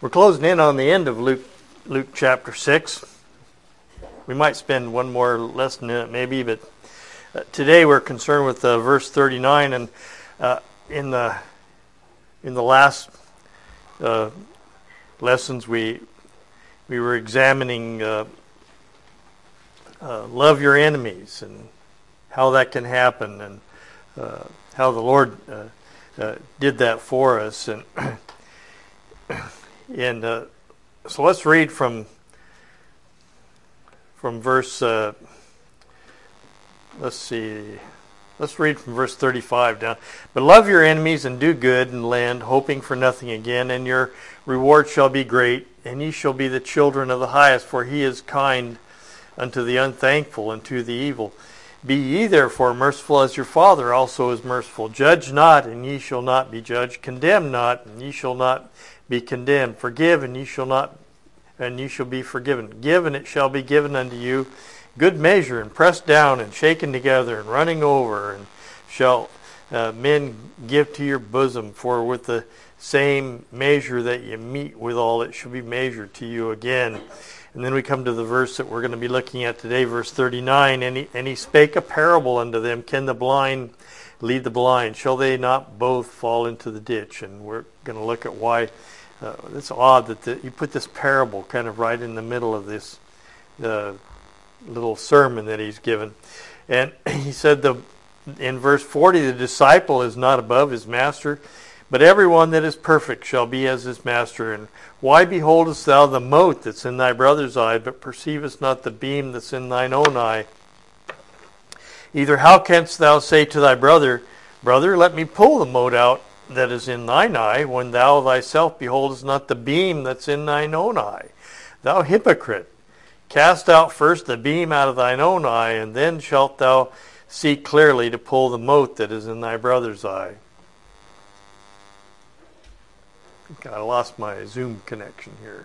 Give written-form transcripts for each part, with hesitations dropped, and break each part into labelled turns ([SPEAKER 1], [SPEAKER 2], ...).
[SPEAKER 1] We're closing in on the end of Luke chapter 6. We might spend one more lesson in it maybe, but today we're concerned with verse 39. And in the last lessons we were examining love your enemies and how that can happen, and how the Lord did that for us. And so let's read from verse. Let's read from verse 35 down. But love your enemies and do good and lend, hoping for nothing again, and your reward shall be great, and ye shall be the children of the highest, for he is kind unto the unthankful and to the evil. Be ye therefore merciful as your Father also is merciful. Judge not, and ye shall not be judged. Condemn not, and ye shall not be condemned. Forgive, and ye shall be forgiven. Give, and it shall be given unto you. Good measure, and pressed down, and shaken together, and running over, and shall men give to your bosom. For with the same measure that you meet withal, it shall be measured to you again. And then we come to the verse that we're going to be looking at today, verse 39. And he spake a parable unto them. Can the blind lead the blind? Shall they not both fall into the ditch? And we're going to look at why it's odd that you put this parable kind of right in the middle of this little sermon that he's given. And he said in verse 40, the disciple is not above his master, but everyone that is perfect shall be as his master. And why beholdest thou the mote that's in thy brother's eye, but perceivest not the beam that's in thine own eye? Either how canst thou say to thy brother, Brother, let me pull the mote out that is in thine eye, when thou thyself beholdest not the beam that's in thine own eye? Thou hypocrite, cast out first the beam out of thine own eye, and then shalt thou see clearly to pull the mote that is in thy brother's eye. I think I lost my Zoom connection here.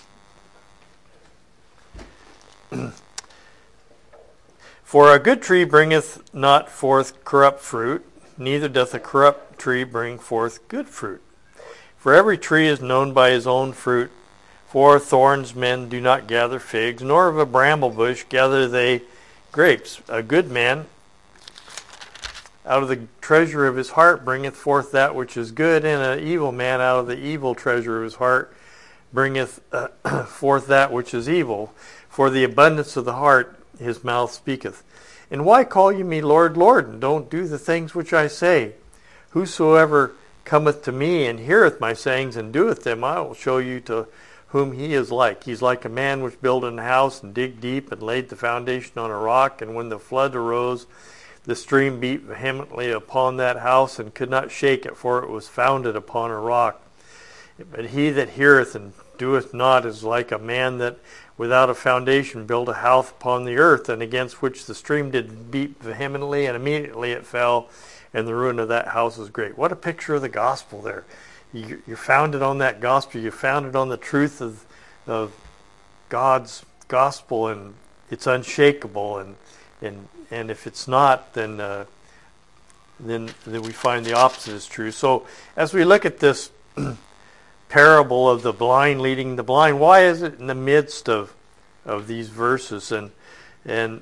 [SPEAKER 1] For a good tree bringeth not forth corrupt fruit, neither doth a corrupt tree bring forth good fruit. For every tree is known by his own fruit. For thorns men do not gather figs, nor of a bramble bush gather they grapes. A good man out of the treasure of his heart bringeth forth that which is good, and an evil man out of the evil treasure of his heart bringeth forth that which is evil. For the abundance of the heart his mouth speaketh. And why call ye me Lord, Lord, and don't do the things which I say? Whosoever cometh to me and heareth my sayings and doeth them, I will show you to whom he is like. He's like a man which built an house and digged deep and laid the foundation on a rock. And when the flood arose, the stream beat vehemently upon that house and could not shake it, for it was founded upon a rock. But he that heareth and doeth not is like a man that without a foundation built a house upon the earth, and against which the stream did beat vehemently, and immediately it fell, and the ruin of that house was great. What a picture of the gospel there. You're founded on that gospel. You're founded on the truth of God's gospel, and it's unshakable. And if it's not, then we find the opposite is true. So as we look at this parable of the blind leading the blind, why is it in the midst of these verses? And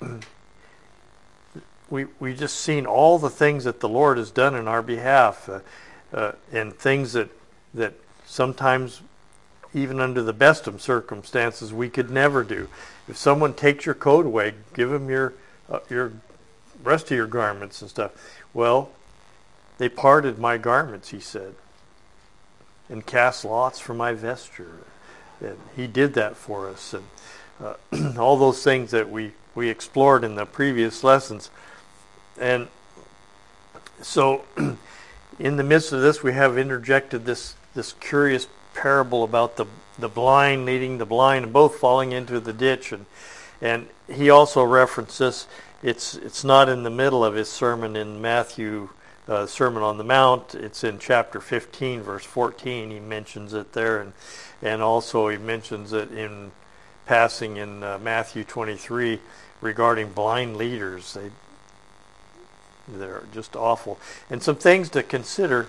[SPEAKER 1] we just seen all the things that the Lord has done in our behalf, and things that sometimes, even under the best of circumstances, we could never do. If someone takes your coat away, give them your rest of your garments and stuff. Well, they parted my garments, he said, and cast lots for my vesture. And he did that for us. And all those things that we explored in the previous lessons. And so in the midst of this, we have interjected this curious parable about the blind leading the blind, and both falling into the ditch. And he also referenced this. It's not in the middle of his sermon in Matthew, Sermon on the Mount. It's in chapter 15, verse 14. He mentions it there, and also he mentions it in passing in Matthew 23 regarding blind leaders. They're just awful. And some things to consider.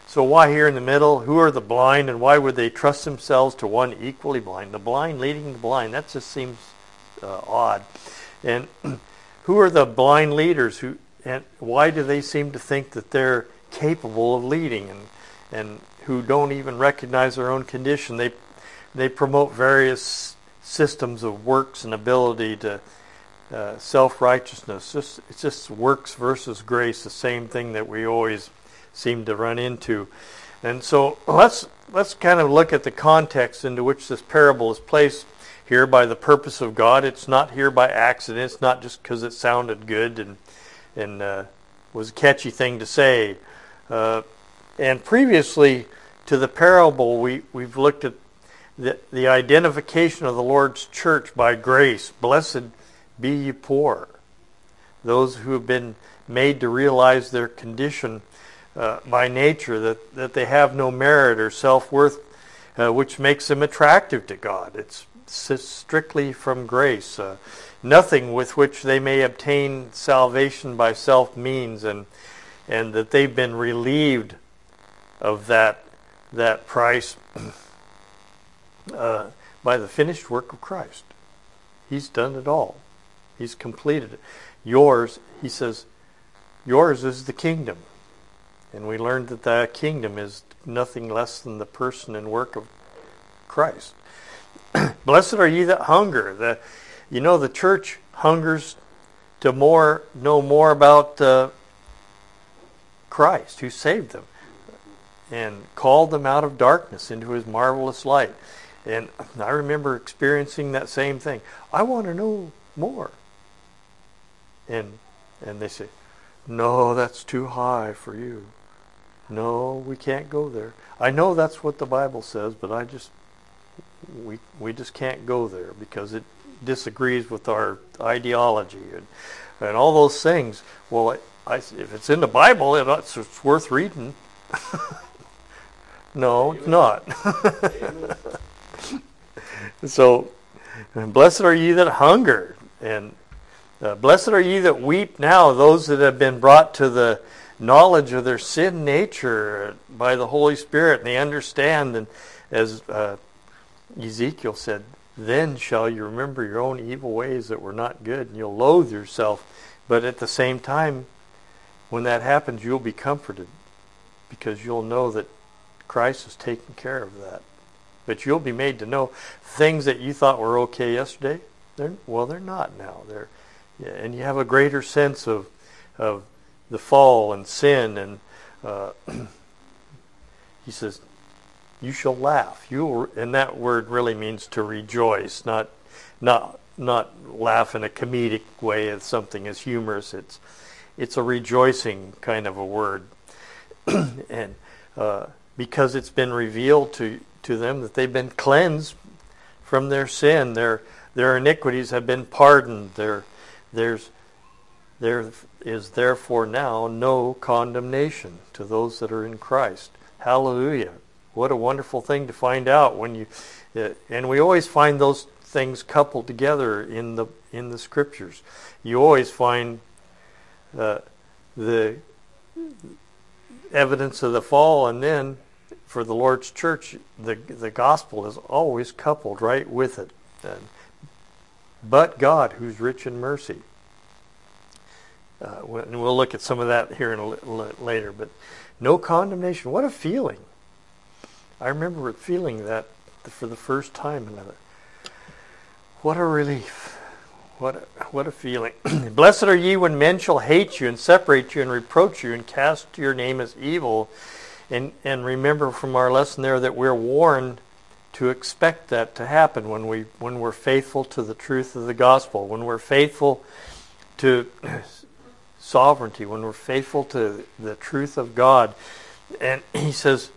[SPEAKER 1] So why here in the middle? Who are the blind, and why would they trust themselves to one equally blind? The blind leading the blind. That just seems odd. And who are the blind leaders? And why do they seem to think that they're capable of leading, and who don't even recognize their own condition? They promote various systems of works and ability to self-righteousness. It's just works versus grace, the same thing that we always seem to run into. And so let's kind of look at the context into which this parable is placed here by the purpose of God. It's not here by accident. It's not just because it sounded good and was a catchy thing to say. And previously to the parable, we've looked at the identification of the Lord's church by grace. Blessed be ye poor, those who have been made to realize their condition by nature, that they have no merit or self-worth, which makes them attractive to God. It's strictly from grace. Nothing with which they may obtain salvation by self means, and that they've been relieved of that price by the finished work of Christ. He's done it all. He's completed it. Yours, he says, yours is the kingdom. And we learned that the kingdom is nothing less than the person and work of Christ. Blessed are ye that hunger. The church hungers to know more about Christ, who saved them and called them out of darkness into his marvelous light. And I remember experiencing that same thing. I want to know more. And they say, no, that's too high for you. No, we can't go there. I know that's what the Bible says, but we just can't go there because it disagrees with our ideology and all those things. Well, if it's in the Bible, it's worth reading. No, it's not. So, blessed are ye that hunger, and blessed are ye that weep now, those that have been brought to the knowledge of their sin nature by the Holy Spirit, and they understand. And as Ezekiel said, then shall you remember your own evil ways that were not good, and you'll loathe yourself. But at the same time, when that happens, you'll be comforted, because you'll know that Christ has taken care of that. But you'll be made to know things that you thought were okay yesterday, they're not now. And you have a greater sense of the fall and sin, and he says, you shall laugh. And that word really means to rejoice, not laugh in a comedic way as something is humorous. It's a rejoicing kind of a word, and because it's been revealed to them that they've been cleansed from their sin, their iniquities have been pardoned. There is therefore now no condemnation to those that are in Christ. Hallelujah. What a wonderful thing to find out and we always find those things coupled together in the scriptures. You always find the evidence of the fall, and then for the Lord's church, the gospel is always coupled right with it. But God, who's rich in mercy. And we'll look at some of that here later. But no condemnation. What a feeling. I remember feeling that for the first time. And what a relief. What a feeling. Blessed are ye when men shall hate you and separate you and reproach you and cast your name as evil. And remember from our lesson there that we're warned to expect that to happen when we're faithful to the truth of the gospel, when we're faithful to sovereignty, when we're faithful to the truth of God. And he says,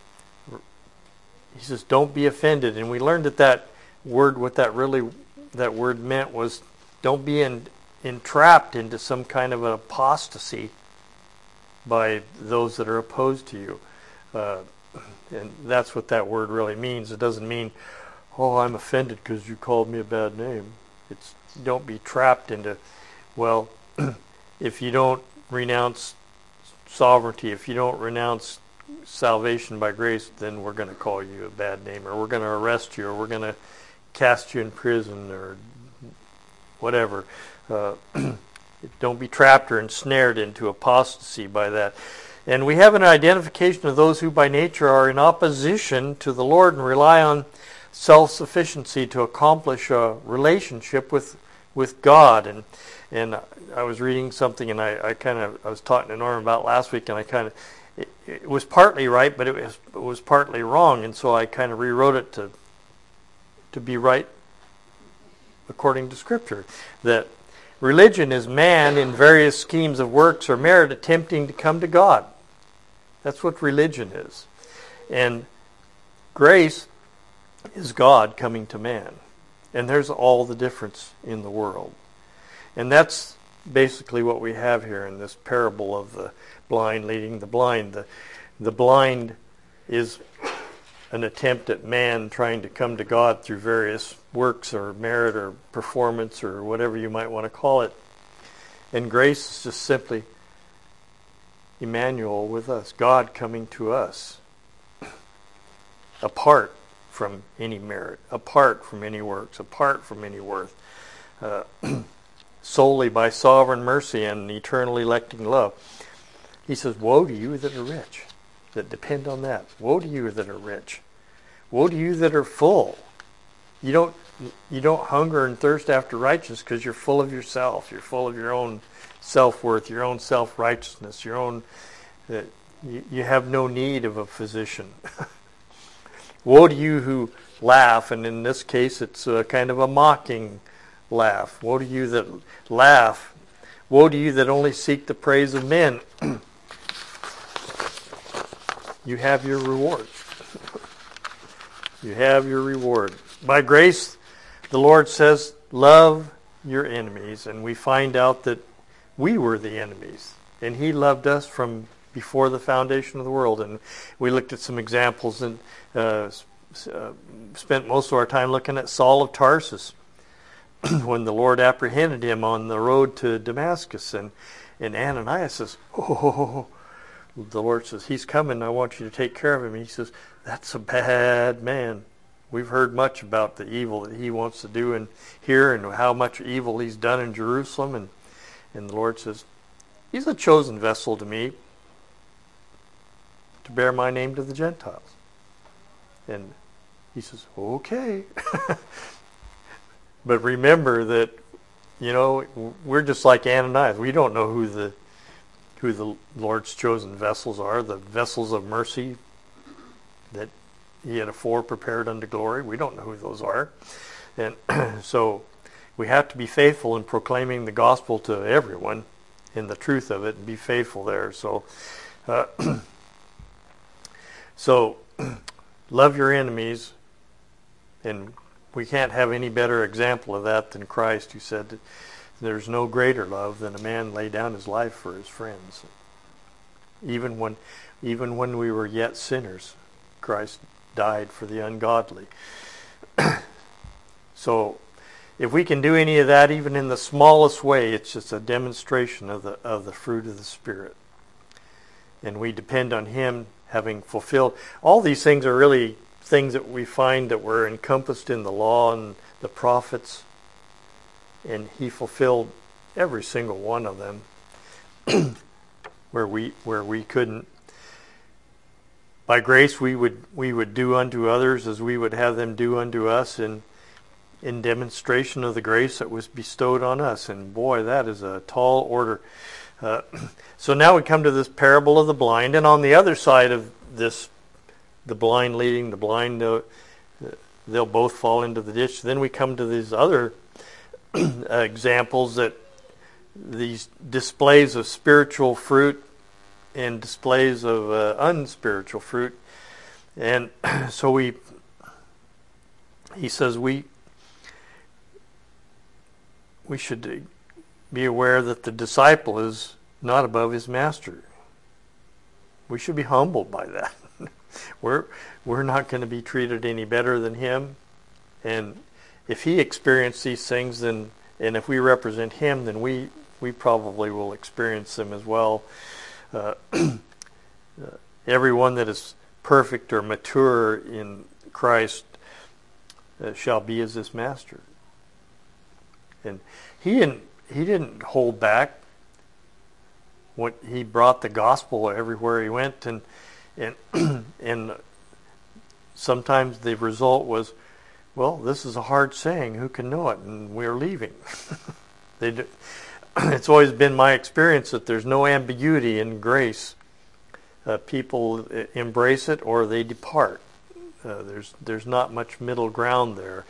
[SPEAKER 1] don't be offended. And we learned that word, what that word meant was, don't be entrapped into some kind of an apostasy by those that are opposed to you. And that's what that word really means. It doesn't mean, oh, I'm offended because you called me a bad name. It's don't be trapped into, well, if you don't renounce sovereignty, if you don't renounce salvation by grace, then we're going to call you a bad name, or we're going to arrest you, or we're going to cast you in prison, or whatever. Don't be trapped or ensnared into apostasy by that. And we have an identification of those who by nature are in opposition to the Lord and rely on self-sufficiency to accomplish a relationship with God. And I was reading something, and I was talking to Norm about last week, and it was partly right, but it was partly wrong, and so I kind of rewrote it to be right according to Scripture. That religion is man in various schemes of works or merit attempting to come to God. That's what religion is. And grace is God coming to man. And there's all the difference in the world. And that's basically what we have here in this parable of the blind leading the blind. The blind is an attempt at man trying to come to God through various works or merit or performance or whatever you might want to call it. And grace is just simply Emmanuel with us, God coming to us, apart from any merit, apart from any works, apart from any worth, solely by sovereign mercy and eternal electing love. He says, woe to you that are rich, that depend on that. Woe to you that are rich. Woe to you that are full. You don't hunger and thirst after righteousness because you're full of yourself. You're full of your own self-worth, your own self-righteousness, your own. You have no need of a physician. Woe to you who laugh, and in this case it's kind of a mocking laugh. Woe to you that laugh. Woe to you that only seek the praise of men. You have your reward. You have your reward. By grace, the Lord says, love your enemies. And we find out that we were the enemies. And He loved us from before the foundation of the world. And we looked at some examples and spent most of our time looking at Saul of Tarsus when the Lord apprehended him on the road to Damascus. And Ananias says, oh, the Lord says, he's coming. I want you to take care of him. And he says, that's a bad man. We've heard much about the evil that he wants to do in here and how much evil he's done in Jerusalem. And the Lord says, he's a chosen vessel to me to bear my name to the Gentiles. And he says, okay. But remember that, we're just like Ananias. We don't know who the Lord's chosen vessels are, the vessels of mercy that He had afore prepared unto glory. We don't know who those are. And so we have to be faithful in proclaiming the gospel to everyone in the truth of it and be faithful there. So love your enemies, and we can't have any better example of that than Christ, who said that there's no greater love than a man lay down his life for his friends. Even when we were yet sinners, Christ died for the ungodly. So if we can do any of that, even in the smallest way, it's just a demonstration of the fruit of the Spirit. And we depend on Him having fulfilled. All these things are really things that we find that were encompassed in the law and the prophets. And He fulfilled every single one of them where we couldn't. By grace we would do unto others as we would have them do unto us in demonstration of the grace that was bestowed on us. And boy, that is a tall order. So now we come to this parable of the blind, and on the other side of this, the blind leading the blind, they'll both fall into the ditch. Then we come to these other examples, that these displays of spiritual fruit and displays of unspiritual fruit. And so he says we should be aware that the disciple is not above his master. We should be humbled by that. We're not going to be treated any better than him. And if he experienced these things, and if we represent him, then we probably will experience them as well. everyone that is perfect or mature in Christ shall be as his master. And he didn't hold back. He brought the gospel everywhere he went, and and sometimes the result was, well, this is a hard saying, who can know it? And we're leaving. It's always been my experience that there's no ambiguity in grace. People embrace it or they depart. There's not much middle ground there.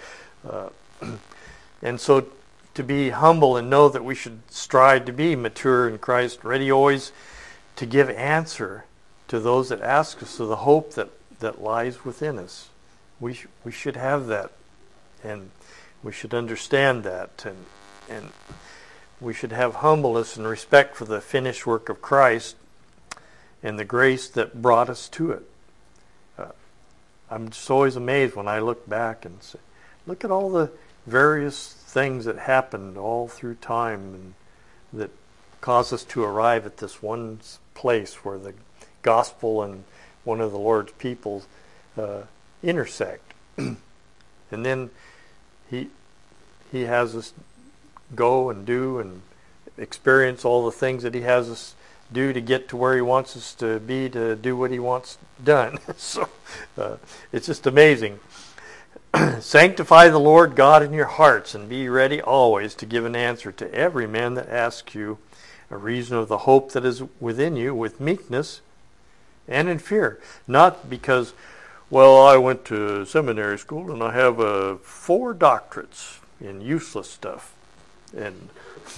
[SPEAKER 1] And so to be humble and know that we should strive to be mature in Christ, ready always to give answer to those that ask us, to the hope that lies within us. We should have that, and we should understand that, and we should have humbleness and respect for the finished work of Christ and the grace that brought us to it. I'm just always amazed when I look back and say, look at all the various things that happened all through time and that caused us to arrive at this one place where the gospel and one of the Lord's people intersect. And then he has us go and do and experience all the things that he has us do to get to where he wants us to be, to do what he wants done. So it's just amazing. Sanctify the Lord God in your hearts, and be ready always to give an answer to every man that asks you a reason of the hope that is within you, with meekness and in fear. Not because, well, I went to seminary school and I have 4 doctorates in useless stuff and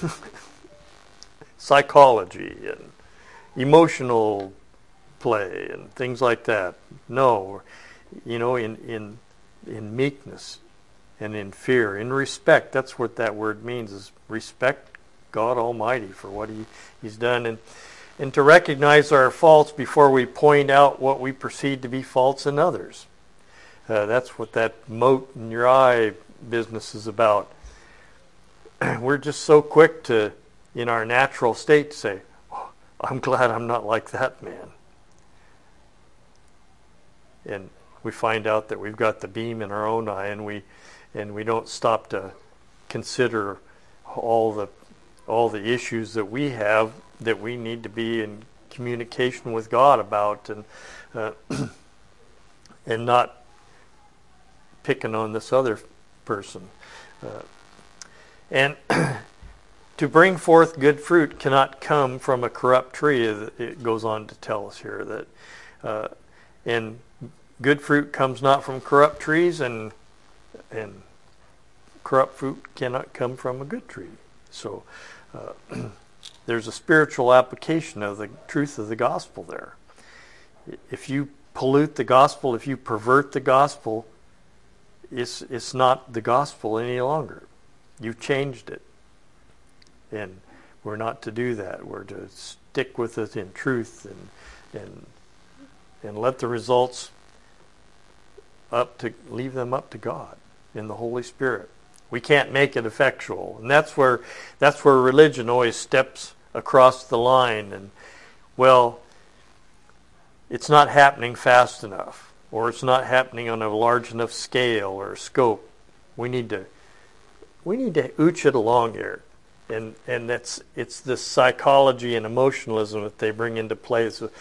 [SPEAKER 1] psychology and emotional play and things like that. No, in meekness and in fear, in respect. That's what that word means, is respect God Almighty for what He's done, and to recognize our faults before we point out what we perceive to be faults in others. That's what that mote in your eye business is about. We're just so quick to, in our natural state, to say, oh, I'm glad I'm not like that man. And we find out that we've got the beam in our own eye, and we don't stop to consider all the issues that we have that we need to be in communication with God about, and not picking on this other person. And to bring forth good fruit cannot come from a corrupt tree. It goes on to tell us here that, and good fruit comes not from corrupt trees, and corrupt fruit cannot come from a good tree. So there's a spiritual application of the truth of the gospel there. If you pollute the gospel, if you pervert the gospel, it's not the gospel any longer. You've changed it. And we're not to do that. We're to stick with it in truth and let the results leave them up to God in the Holy Spirit. We can't make it effectual. And that's where religion always steps across the line, and, well, it's not happening fast enough, or it's not happening on a large enough scale or scope. We need to ooch it along here. And it's this psychology and emotionalism that they bring into play. So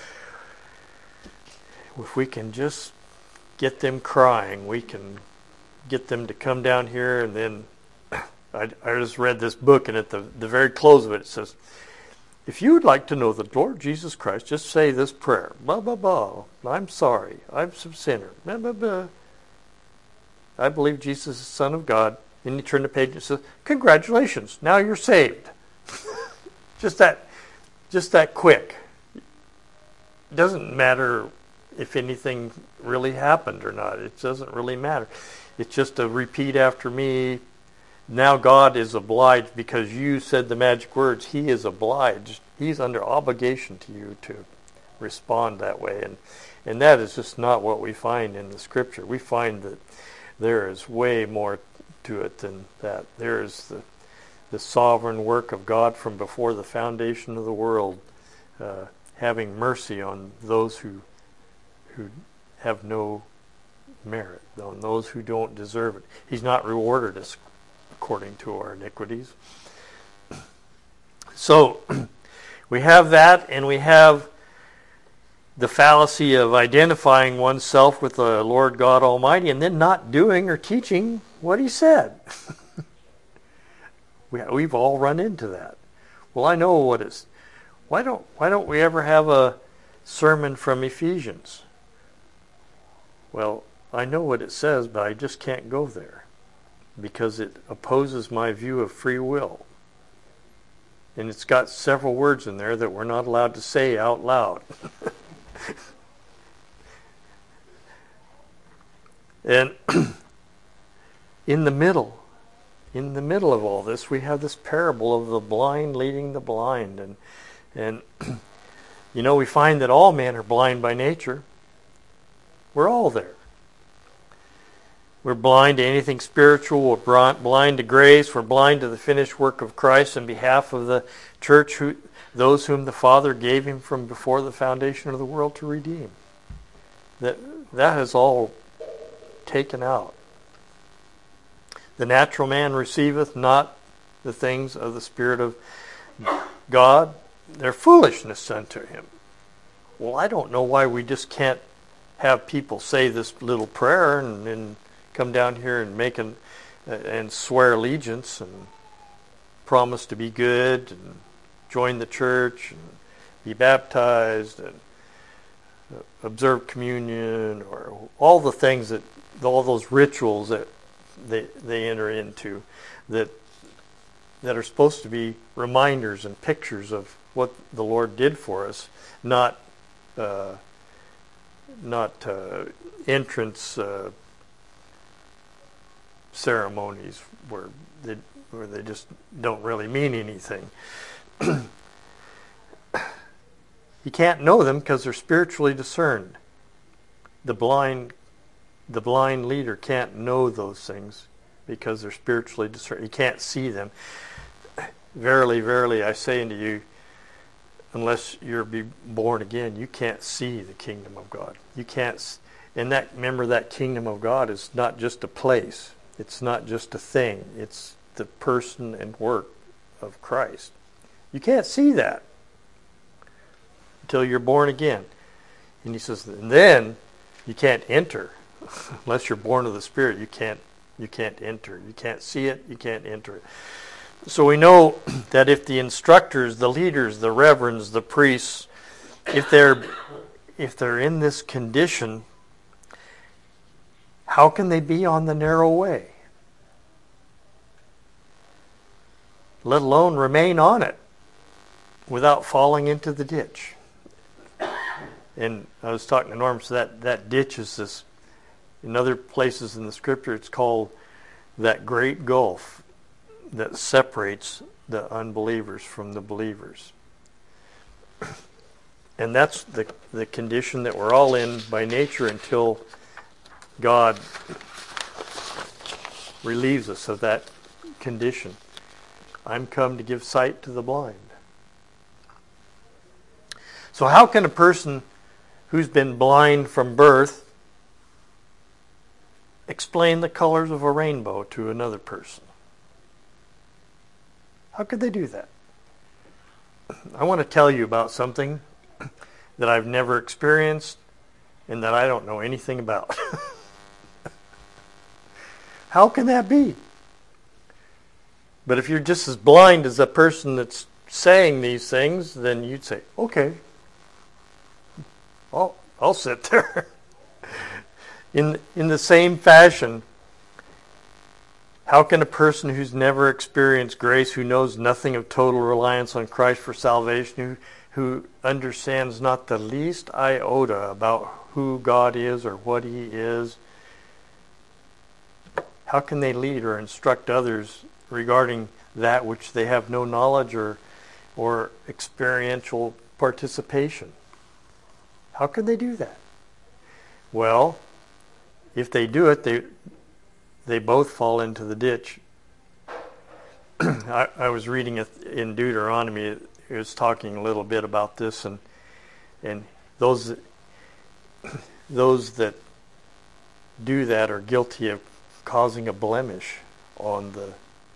[SPEAKER 1] if we can just get them crying, we can get them to come down here. And then I just read this book, and at the very close of it, it says, if you would like to know the Lord Jesus Christ, just say this prayer. Blah, blah, blah. I'm sorry. I'm some sinner. Blah, blah, blah. I believe Jesus is the Son of God. And you turn the page and it says, congratulations, now you're saved. just that quick. It doesn't matter if anything really happened or not. It doesn't really matter. It's just a repeat after me. Now God is obliged because you said the magic words. He is obliged. He's under obligation to you to respond that way. And that is just not what we find in the Scripture. We find that there is way more to it than that. There is the sovereign work of God from before the foundation of the world, having mercy on those who who have no merit, on those who don't deserve it. He's not rewarded us according to our iniquities. So we have that, and we have the fallacy of identifying oneself with the Lord God Almighty and then not doing or teaching what He said. We've all run into that. Well, I know what it's. Why don't we ever have a sermon from Ephesians? Well, I know what it says, but I just can't go there because it opposes my view of free will. And it's got several words in there that we're not allowed to say out loud. And in the middle of all this, we have this parable of the blind leading the blind. And we find that all men are blind by nature. We're all there. We're blind to anything spiritual. We're blind to grace. We're blind to the finished work of Christ on behalf of the church, those whom the Father gave Him from before the foundation of the world to redeem. That is all taken out. The natural man receiveth not the things of the Spirit of God. They're foolishness unto him. Well, I don't know why we just can't have people say this little prayer and come down here and and swear allegiance and promise to be good and join the church and be baptized and observe communion, or all the things all those rituals that they enter into that are supposed to be reminders and pictures of what the Lord did for us, not entrance ceremonies where they just don't really mean anything. You can't know them because they're spiritually discerned. The blind leader can't know those things because they're spiritually discerned. He can't see them. Verily, verily, I say unto you, unless you're born again, you can't see the kingdom of God. You can't. And remember, that kingdom of God is not just a place. It's not just a thing. It's the person and work of Christ. You can't see that until you're born again. And he says, and then you can't enter. Unless you're born of the Spirit, you can't enter. You can't see it, you can't enter it. So we know that if the instructors, the leaders, the reverends, the priests, if they're in this condition, how can they be on the narrow way? Let alone remain on it without falling into the ditch. And I was talking to Norm, so that ditch is this. In other places in the Scripture, it's called that great gulf that separates the unbelievers from the believers. And that's the condition that we're all in by nature until God relieves us of that condition. I'm come to give sight to the blind. So how can a person who's been blind from birth explain the colors of a rainbow to another person? How could they do that? I want to tell you about something that I've never experienced and that I don't know anything about. How can that be? But if you're just as blind as the person that's saying these things, then you'd say, okay, I'll sit there. In the same fashion, how can a person who's never experienced grace, who knows nothing of total reliance on Christ for salvation, who understands not the least iota about who God is or what He is, how can they lead or instruct others regarding that which they have no knowledge or experiential participation? How can they do that? Well, if they do it, they both fall into the ditch. I was reading in Deuteronomy. It was talking a little bit about this, and those those that do that are guilty of causing a blemish on the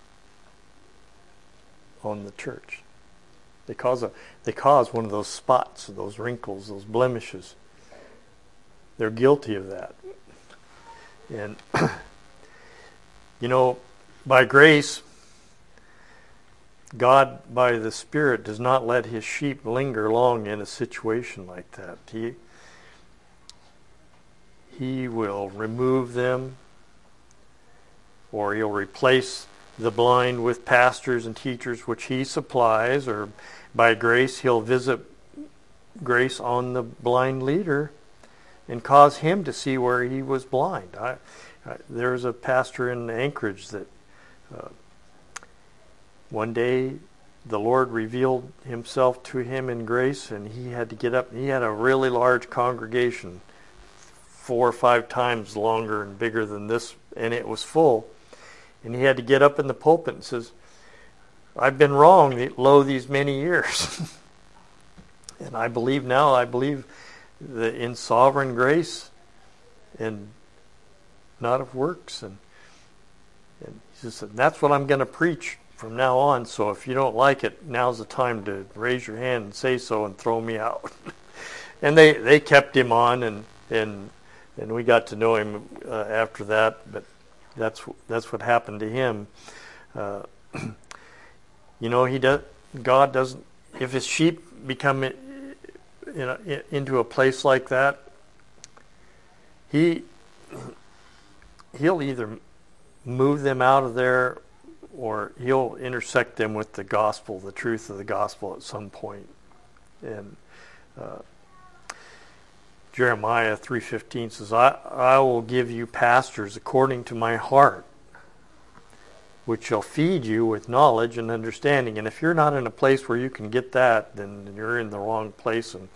[SPEAKER 1] church. They cause one of those spots, those wrinkles, those blemishes. They're guilty of that. And by grace, God, by the Spirit, does not let his sheep linger long in a situation like that. He will remove them, or he'll replace the blind with pastors and teachers which he supplies, or by grace he'll visit grace on the blind leader and cause him to see where he was blind. There's a pastor in Anchorage that one day the Lord revealed himself to him in grace, and he had to get up. He had a really large congregation, 4 or 5 times longer and bigger than this, and it was full. And he had to get up in the pulpit and says, I've been wrong these many years. And I believe that in sovereign grace and not of works. And he said, that's what I'm going to preach from now on. So if you don't like it, now's the time to raise your hand and say so and throw me out. And they kept him on, and we got to know him after that. But that's what happened to him. God doesn't. If his sheep become into a place like that, he'll either move them out of there, or he'll intersect them with the gospel, the truth of the gospel, at some point. And Jeremiah 3:15 says, I will give you pastors according to my heart, which shall feed you with knowledge and understanding. And if you're not in a place where you can get that, then you're in the wrong place. And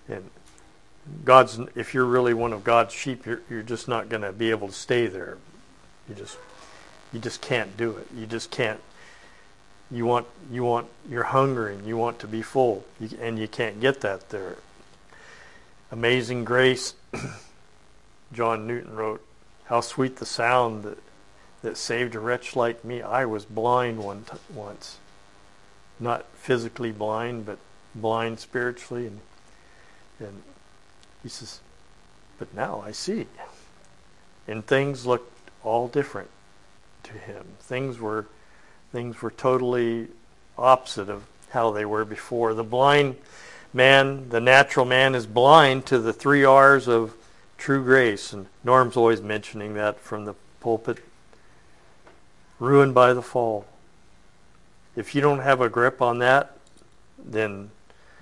[SPEAKER 1] if you're really one of God's sheep, you're just not going to be able to stay there. You just can't do it. You just can't. You're hungering. You want to be full, and you can't get that there. Amazing Grace. John Newton wrote, "How sweet the sound that saved a wretch like me. I was blind once, not physically blind, but blind spiritually." And he says, "But now I see." And things looked all different to him. Things were totally opposite of how they were before. The blind man, the natural man, is blind to the 3 R's of true grace. And Norm's always mentioning that from the pulpit. Ruined by the fall. If you don't have a grip on that, then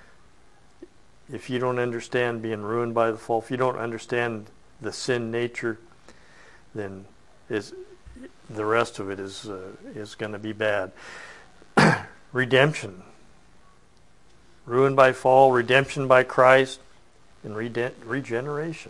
[SPEAKER 1] if you don't understand being ruined by the fall, if you don't understand the sin nature, then the rest of it is going to be bad. Redemption. Ruined by fall, redemption by Christ, and regeneration.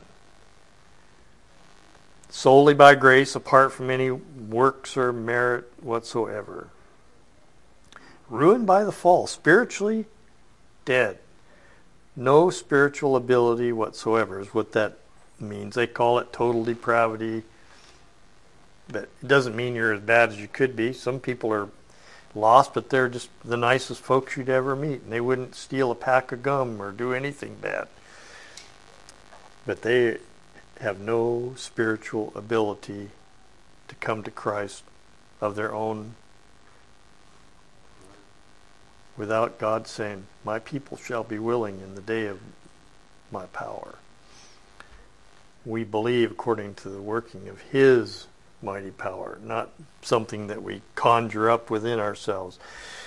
[SPEAKER 1] Solely by grace, apart from any works or merit whatsoever. Ruined by the fall, spiritually dead. No spiritual ability whatsoever is what that means. They call it total depravity, but it doesn't mean you're as bad as you could be. Some people are lost, but they're just the nicest folks you'd ever meet, and they wouldn't steal a pack of gum or do anything bad. But they have no spiritual ability to come to Christ of their own, without God saying, "My people shall be willing in the day of my power." We believe according to the working of his mighty power, not something that we conjure up within ourselves.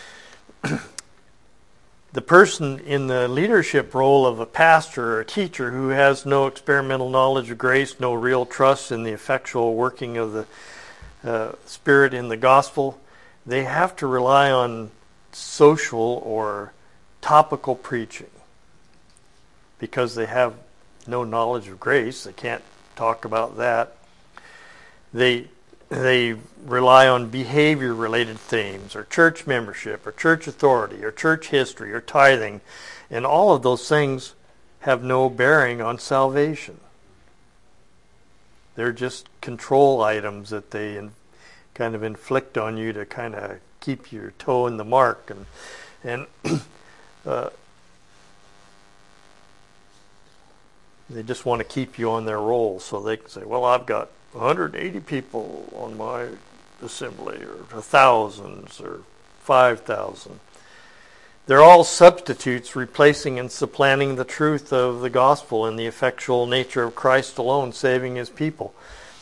[SPEAKER 1] The person in the leadership role of a pastor or a teacher who has no experimental knowledge of grace, no real trust in the effectual working of the Spirit in the gospel, they have to rely on social or topical preaching because they have no knowledge of grace. They can't talk about that. They rely on behavior-related themes, or church membership, or church authority, or church history, or tithing, and all of those things have no bearing on salvation. They're just control items that they kind of inflict on you to kind of keep your toe in the mark, and they just want to keep you on their roll so they can say, well, I've got 180 people on my assembly, or 1,000 or 5,000. They're all substitutes replacing and supplanting the truth of the gospel and the effectual nature of Christ alone saving his people.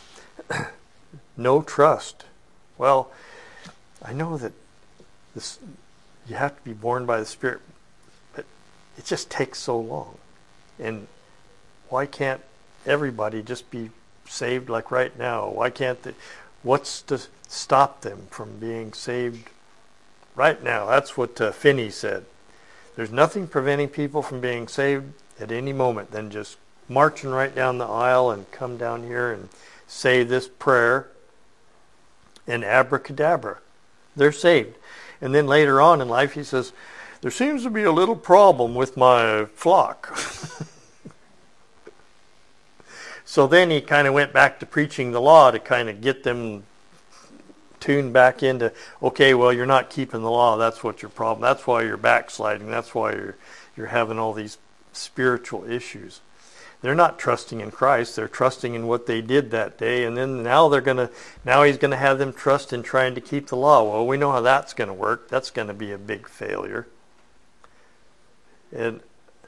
[SPEAKER 1] No trust. Well, I know that you have to be born by the Spirit, but it just takes so long. And why can't everybody just be saved like right now? Why can't they? What's to stop them from being saved right now? That's what Finney said. There's nothing preventing people from being saved at any moment than just marching right down the aisle and come down here and say this prayer and abracadabra. They're saved. And then later on in life he says, there seems to be a little problem with my flock. So then he kind of went back to preaching the law to kind of get them tuned back into, okay, well, you're not keeping the law. That's what your problem. That's why you're backsliding. That's why you're having all these spiritual issues. They're not trusting in Christ. They're trusting in what they did that day, and then now he's going to have them trust in trying to keep the law. Well, we know how that's going to work. That's going to be a big failure. And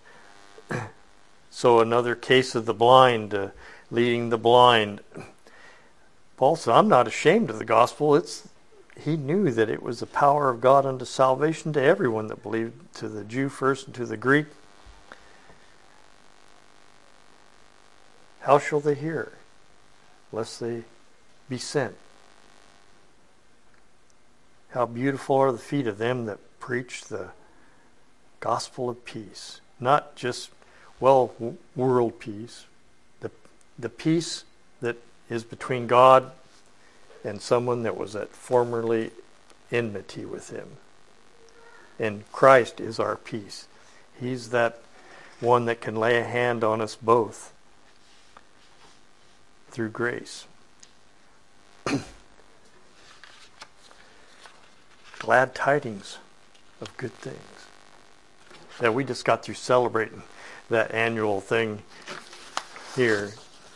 [SPEAKER 1] so another case of the blind, leading the blind. Paul said, I'm not ashamed of the gospel. He knew that it was the power of God unto salvation to everyone that believed, to the Jew first and to the Greek. How shall they hear lest they be sent? How beautiful are the feet of them that preach the gospel of peace. Not just, world peace. The peace that is between God and someone that was at formerly enmity with him. And Christ is our peace. He's that one that can lay a hand on us both through grace. Glad tidings of good things. That we just got through celebrating that annual thing here.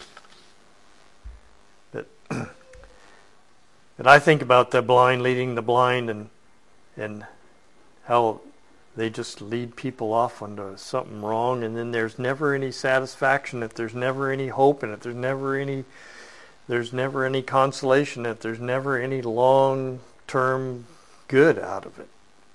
[SPEAKER 1] And I think about the blind leading the blind, and how they just lead people off onto something wrong, and then there's never any satisfaction, that there's never any hope in it, there's never any consolation in it, there's never any long-term good out of it.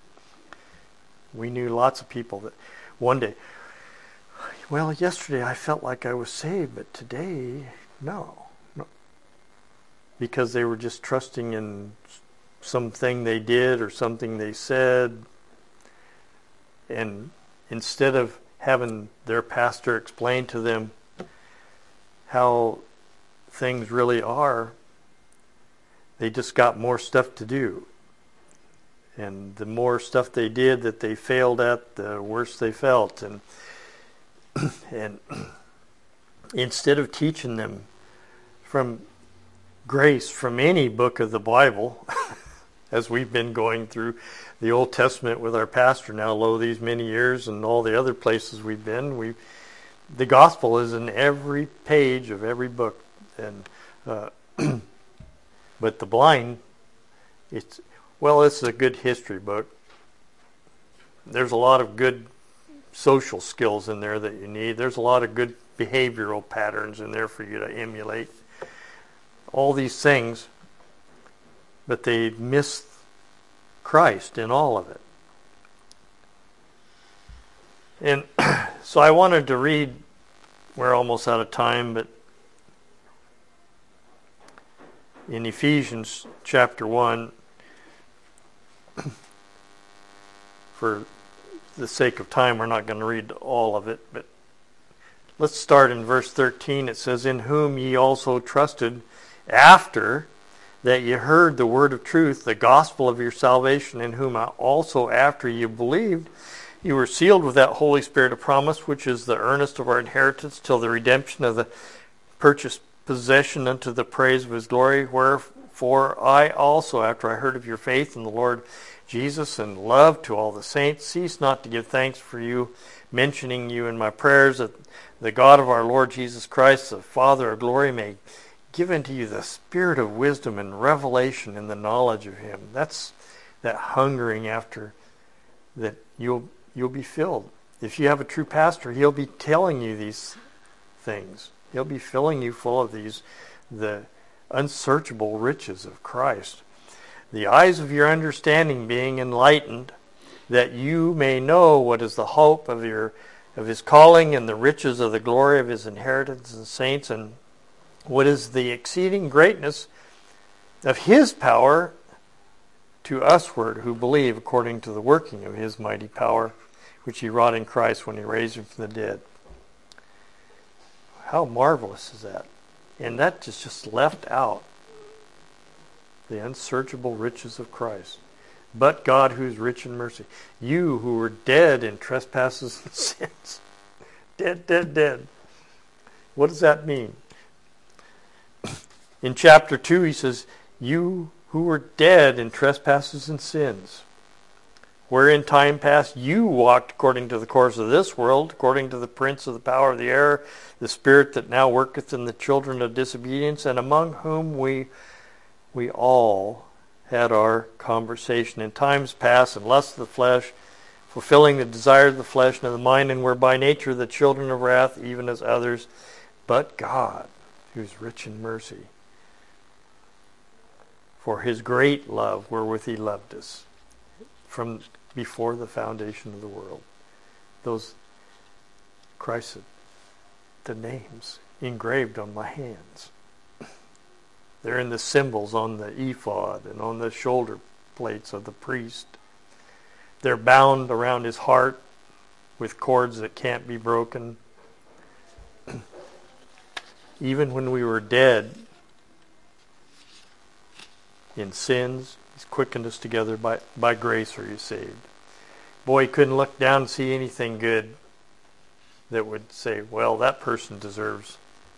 [SPEAKER 1] We knew lots of people that one day, yesterday I felt like I was saved, but today, no. Because they were just trusting in something they did or something they said. And instead of having their pastor explain to them how things really are, they just got more stuff to do. And the more stuff they did that they failed at, the worse they felt. And instead of teaching them from grace from any book of the Bible, as we've been going through the Old Testament with our pastor now, these many years, and all the other places we've been, the gospel is in every page of every book. And but the blind, it's a good history book. There's a lot of good social skills in there that you need. There's a lot of good behavioral patterns in there for you to emulate. All these things, but they miss Christ in all of it. And so I wanted to read, we're almost out of time, but in Ephesians chapter 1, for the sake of time, we're not going to read all of it, but let's start in verse 13. It says, in whom ye also trusted, after that ye heard the word of truth, the gospel of your salvation, in whom also after you believed, you were sealed with that Holy Spirit of promise, which is the earnest of our inheritance till the redemption of the purchased possession unto the praise of his glory. Wherefore I also, after I heard of your faith in the Lord Jesus and love to all the saints, cease not to give thanks for you, mentioning you in my prayers, that the God of our Lord Jesus Christ, the Father of glory, may give unto you the spirit of wisdom and revelation in the knowledge of him. That's that hungering after that you'll be filled. If you have a true pastor, he'll be telling you these things. He'll be filling you full of the unsearchable riches of Christ. The eyes of your understanding being enlightened, that you may know what is the hope of his calling and the riches of the glory of his inheritance in saints, and what is the exceeding greatness of his power to usward who believe, according to the working of his mighty power, which he wrought in Christ when he raised him from the dead. How marvelous is that? And that is just left out. The unsearchable riches of Christ. But God, who is rich in mercy. You who were dead in trespasses and sins. Dead. What does that mean? In chapter 2 he says, you who were dead in trespasses and sins, where in time past you walked according to the course of this world, according to the prince of the power of the air, the spirit that now worketh in the children of disobedience, and among whom we all had our conversation in times past in lust of the flesh, fulfilling the desires of the flesh and of the mind, and were by nature the children of wrath, even as others. But God, who is rich in mercy, for his great love wherewith he loved us, from before the foundation of the world. Those, Christ said, the names engraved on my hands. They're in the symbols on the ephod and on the shoulder plates of the priest. They're bound around his heart with cords that can't be broken. Even when we were dead in sins, he's quickened us together by grace are you saved. Boy, he couldn't look down and see anything good that would say, well, that person deserves.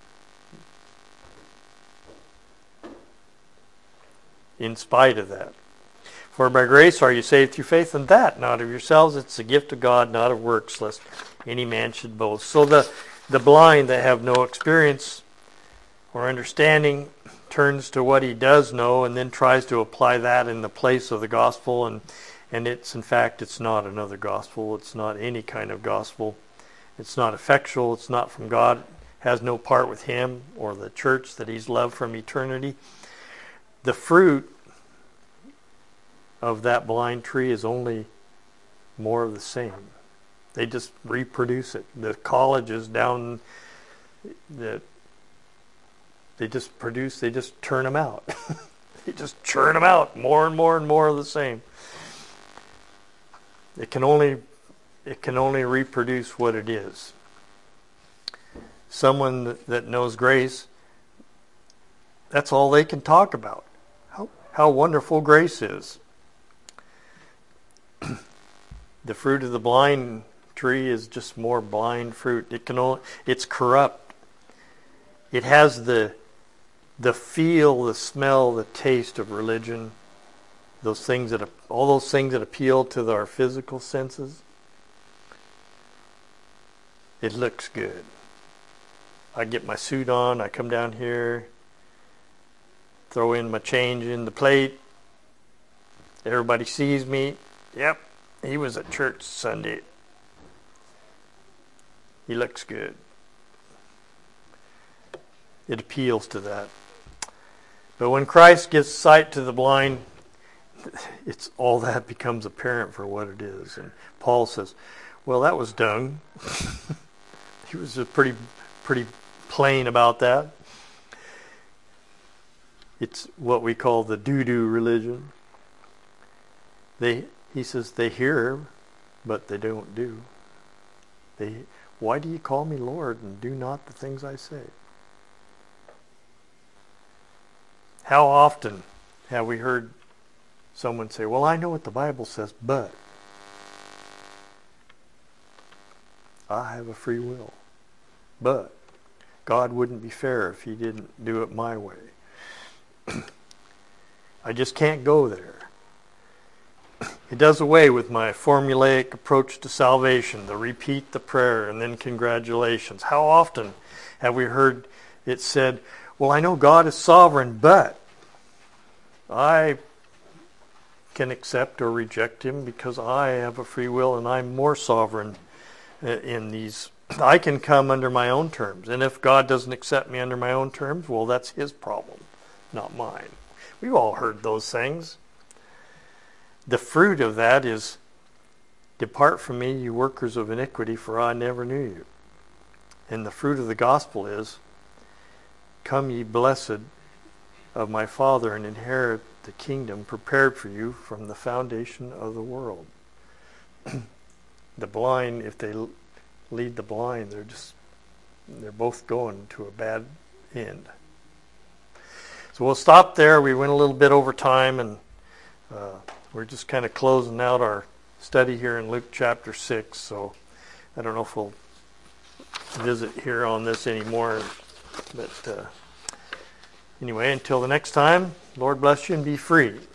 [SPEAKER 1] In spite of that. For by grace are you saved through faith, and that not of yourselves, it's the gift of God, not of works, lest any man should boast. So the blind that have no experience or understanding turns to what he does know and then tries to apply that in the place of the gospel, and it's, in fact, it's not another gospel. It's not any kind of gospel. It's not effectual. It's not from God. It has no part with him or the church that he's loved from eternity. The fruit of that blind tree is only more of the same. They just reproduce it. The colleges down that they just turn them out. They just churn them out, more and more and more of the same. It can only reproduce what it is. Someone that knows grace, that's all they can talk about. How wonderful grace is. The fruit of the blind tree is just more blind fruit. It's corrupt. It has the feel, the smell, the taste of religion. All those things that appeal to our physical senses. It looks good. I get my suit on, I come down here, throw in my change in the plate. Everybody sees me. Yep, he was at church Sunday. He looks good. It appeals to that. But when Christ gives sight to the blind, it's all that becomes apparent for what it is. And Paul says, well, that was dung. He was pretty plain about that. It's what we call the doo-doo religion. He says they hear, but they don't do. Why do you call me Lord and do not the things I say? How often have we heard someone say, well, I know what the Bible says, but I have a free will. But God wouldn't be fair if he didn't do it my way. I just can't go there. It does away with my formulaic approach to salvation, the repeat the prayer and then congratulations. How often have we heard it said, well, I know God is sovereign, but I can accept or reject him because I have a free will and I'm more sovereign in these. I can come under my own terms. And if God doesn't accept me under my own terms, well, that's his problem, not mine. We've all heard those things. The fruit of that is, depart from me, you workers of iniquity, for I never knew you. And the fruit of the gospel is, come ye blessed of my Father and inherit the kingdom prepared for you from the foundation of the world. The blind, if they lead the blind, they're both going to a bad end. So we'll stop there. We went a little bit over time, and we're just kind of closing out our study here in Luke chapter 6. So I don't know if we'll visit here on this anymore. But anyway, until the next time, Lord bless you and be free.